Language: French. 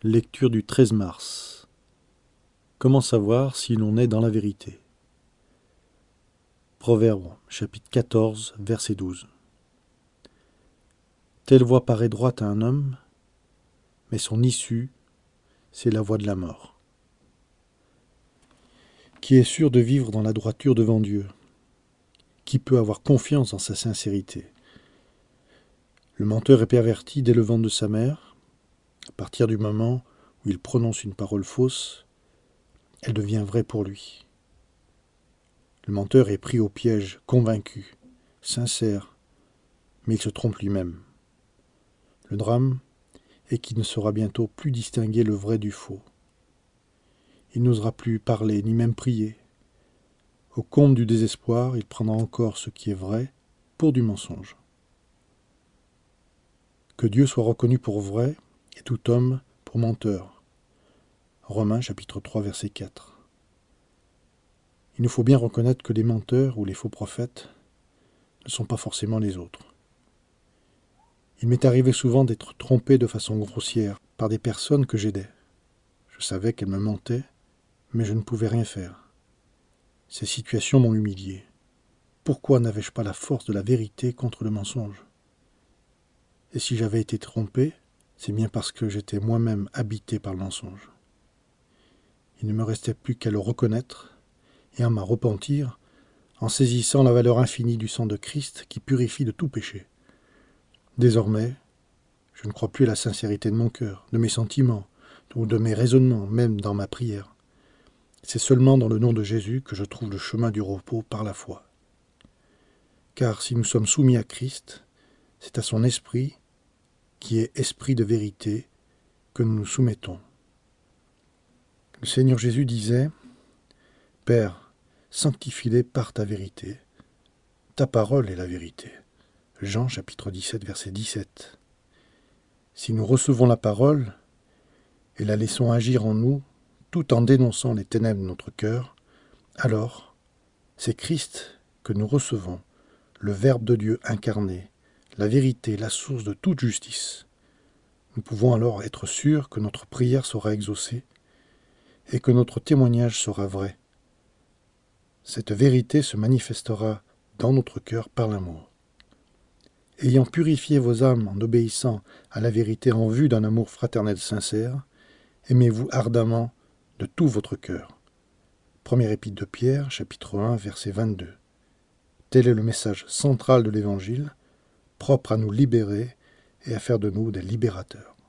Lecture du 13 mars. Comment savoir si l'on est dans la vérité? Proverbe, chapitre 14, verset 12. Telle voie paraît droite à un homme, mais son issue, c'est la voie de la mort. Qui est sûr de vivre dans la droiture devant Dieu? Qui peut avoir confiance en sa sincérité? Le menteur est perverti dès le ventre de sa mère. À partir du moment où il prononce une parole fausse, elle devient vraie pour lui. Le menteur est pris au piège, convaincu, sincère, mais il se trompe lui-même. Le drame est qu'il ne saura bientôt plus distinguer le vrai du faux. Il n'osera plus parler, ni même prier. Au comble du désespoir, il prendra encore ce qui est vrai pour du mensonge. Que Dieu soit reconnu pour vrai et tout homme pour menteur. Romains chapitre 3 verset 4. Il nous faut bien reconnaître que les menteurs ou les faux prophètes ne sont pas forcément les autres. Il m'est arrivé souvent d'être trompé de façon grossière par des personnes que j'aidais. Je savais qu'elles me mentaient, mais je ne pouvais rien faire. Ces situations m'ont humilié. Pourquoi n'avais-je pas la force de la vérité contre le mensonge? Et si j'avais été trompé, c'est bien parce que j'étais moi-même habité par le mensonge. Il ne me restait plus qu'à le reconnaître et à m'en repentir en saisissant la valeur infinie du sang de Christ qui purifie de tout péché. Désormais, je ne crois plus à la sincérité de mon cœur, de mes sentiments ou de mes raisonnements, même dans ma prière. C'est seulement dans le nom de Jésus que je trouve le chemin du repos par la foi. Car si nous sommes soumis à Christ, c'est à son esprit, qui est esprit de vérité, que nous nous soumettons. Le Seigneur Jésus disait « Père, sanctifie-les par ta vérité. Ta parole est la vérité. » Jean chapitre 17, verset 17. Si nous recevons la parole et la laissons agir en nous, tout en dénonçant les ténèbres de notre cœur, alors c'est Christ que nous recevons, le Verbe de Dieu incarné, la vérité, la source de toute justice. Nous pouvons alors être sûrs que notre prière sera exaucée et que notre témoignage sera vrai. Cette vérité se manifestera dans notre cœur par l'amour. Ayant purifié vos âmes en obéissant à la vérité en vue d'un amour fraternel sincère, aimez-vous ardemment de tout votre cœur. Première épître de Pierre, chapitre 1, verset 22. Tel est le message central de l'Évangile, propre à nous libérer et à faire de nous des libérateurs.